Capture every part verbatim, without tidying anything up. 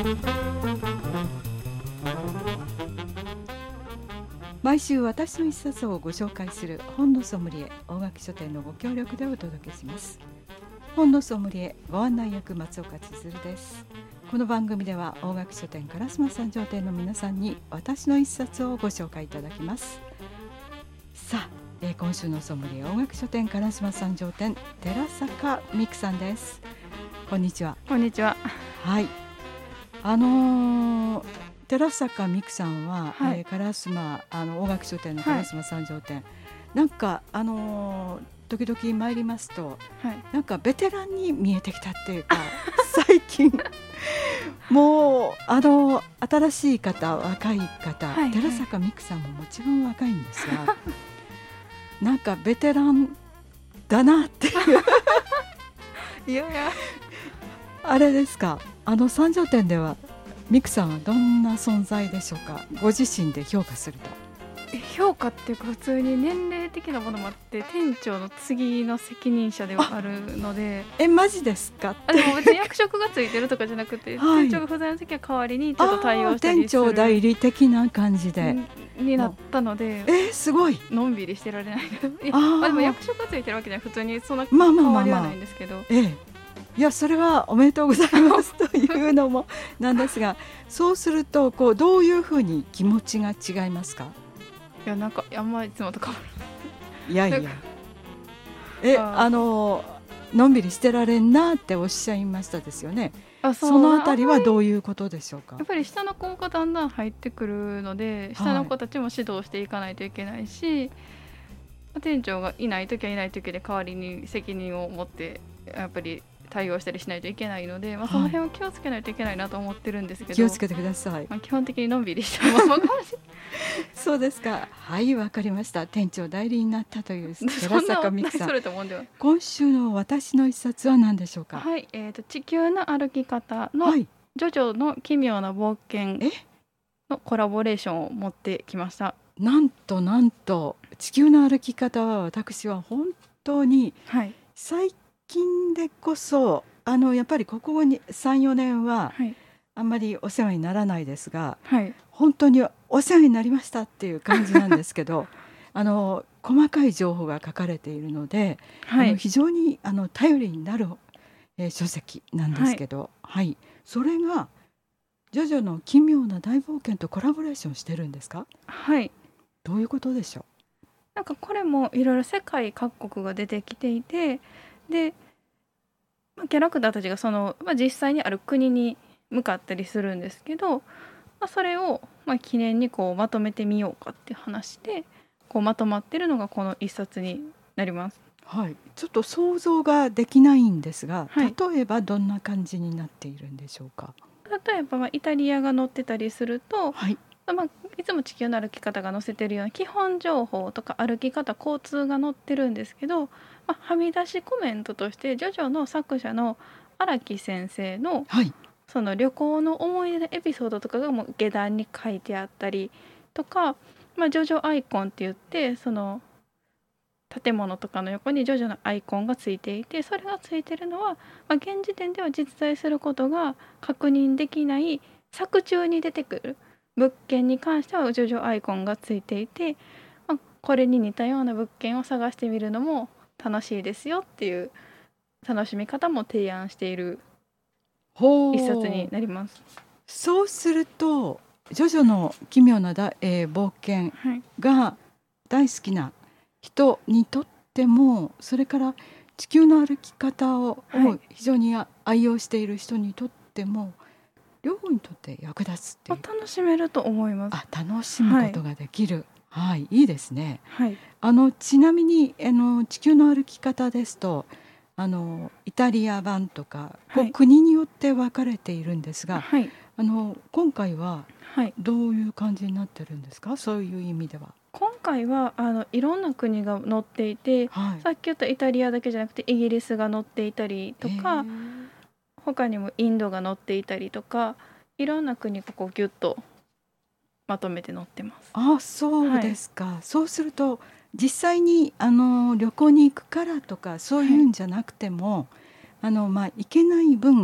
毎週私の一冊をご紹介する本のソムリエ大垣書店のご協力でお届けします。本のソムリエご案内役松岡千鶴です。この番組では大垣書店烏丸三条店の皆さんに私の一冊をご紹介いただきます。さあ、えー、今週のソムリエ大垣書店烏丸三条店寺坂美久さんです。こんにちは。 こんにちは。 はい、あのー寺坂美久さんは、 はい、 えー、烏丸あの大垣書店の烏丸三条店、はい、なんかあのー、時々参りますと、はい、なんかベテランに見えてきたっていうか最近もうあの新しい方若い方、はいはい、寺坂美久さんももちろん若いんですがなんかベテランだなっていういやいやあれですか、あの三条店ではミクさんはどんな存在でしょうか。ご自身で評価すると。 評価っていうか普通に年齢的なものもあって店長の次の責任者ではあるので。 えマジですか。 あでも別に役職がついてるとかじゃなくて、はい、店長が不在の時は代わりにちょっと対応したりする店長代理的な感じでになったので、 えー、すごいのんびりしてられないあでも役職がついてるわけじゃ普通にそんな変わりはないんですけど、まあまあまあまあ、ええいやそれはおめでとうございますというのもなんですがそうするとこうどういうふうに気持ちが違いますか。 いやなんかあんまりいつもとかいやいやえああののんびりしてられんなっておっしゃいましたですよね。あ そ, そのあたりはどういうことでしょうか。 やっぱり下の子がだんだん入ってくるので下の子たちも指導していかないといけないし、はい、店長がいないときはいないときで代わりに責任を持ってやっぱり対応したりしないといけないので、まあ、その辺を気をつけないといけないなと思ってるんですけど、はい、 気をつけてください。 まあ、基本的にのんびりしたままかもしれないそうですか。はいわかりました。店長代理になったという寺坂美久さん今週の私の一冊は何でしょうか。 はい、えーと、地球の歩き方のジョジョの奇妙な冒険のコラボレーションを持ってきました。 なんとなんと地球の歩き方は私は本当に最近近でこそあのやっぱりここに さん,よ 年はあんまりお世話にならないですが、はい、本当にお世話になりましたっていう感じなんですけどあの細かい情報が書かれているので、はい、あの非常にあの頼りになる、えー、書籍なんですけど、はいはい、それがジョジョの奇妙な大冒険とコラボレーションしてるんですか。 はい。 どういうことでしょう。 なんかこれもいろいろ世界各国が出てきていてで、まあ、キャラクターたちがその、まあ、実際にある国に向かったりするんですけど、まあ、それを、まあ、記念にこうまとめてみようかって話でこうまとまってるのがこの一冊になります。 はい、ちょっと想像ができないんですが、 はい、 例えばどんな感じになっているんでしょうか。 例えば、まあ、イタリアが載ってたりすると、 はいまあ、いつも地球の歩き方が載せてるような基本情報とか歩き方交通が載ってるんですけど、まあ、はみ出しコメントとしてジョジョの作者の荒木先生の、はい、その旅行の思い出のエピソードとかがもう下段に書いてあったりとか、まあ、ジョジョアイコンって言ってその建物とかの横にジョジョのアイコンがついていてそれがついてるのは、まあ、現時点では実在することが確認できない作中に出てくる物件に関してはジョジョアイコンがついていて、まあ、これに似たような物件を探してみるのも楽しいですよっていう楽しみ方も提案している一冊になります。 そうするとジョジョの奇妙なだ、えー、冒険が大好きな人にとっても、はい、それから地球の歩き方を、はい、非常に愛用している人にとっても両方にとって役立つっていう、 楽しめると思います。 あ、楽しむことができる、はいはい、いいですね、 はい、 あのちなみにあの地球の歩き方ですとあのイタリア版とか、はい、国によって分かれているんですが、はい、あの今回はどういう感じになってるんですか、そういう意味では。 今回はあのいろんな国が載っていて、はい、さっき言ったイタリアだけじゃなくてイギリスが載っていたりとか、他にもインドが載っていたりとかいろんな国がこうギュッとまとめて載ってます。 あ、そうですか、はい、そうすると実際にあの旅行に行くからとかそういうんじゃなくても、はい、あのまあ、行けない分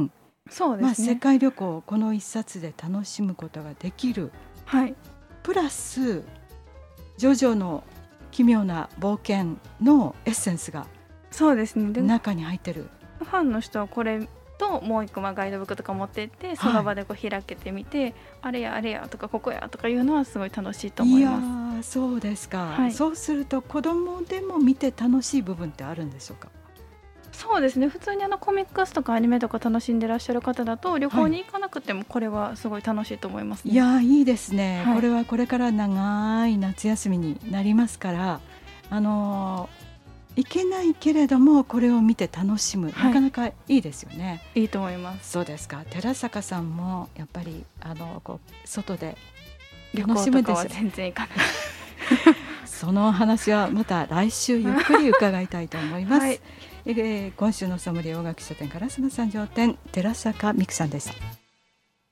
そうですね、 まあ、世界旅行をこの一冊で楽しむことができる、 はい、 プラスジョジョの奇妙な冒険のエッセンスがそうですね、で中に入ってる。 ファンの人はこれともう一個まあガイドブックとか持ってって、その場でこう開けてみて、はい、あれやあれやとかここやとかいうのはすごい楽しいと思います。 いやそうですか、 はい、 そうすると子供でも見て楽しい部分ってあるんでしょうか？ そうですね、普通にあのコミックスとかアニメとか楽しんでらっしゃる方だと旅行に行かなくてもこれはすごい楽しいと思いますね。 いやいいですね、 はい、 これはこれから長い夏休みになりますから、あのー、行けないけれどもこれを見て楽しむ、はい、なかなかいいですよね。 いいと思います。 そうですか。寺坂さんもやっぱりあのこう外で旅行とかは全然行かないその話はまた来週ゆっくり伺いたいと思います、はい、えー、今週のソムリエ大垣書店烏丸三条店寺坂美久さんでした。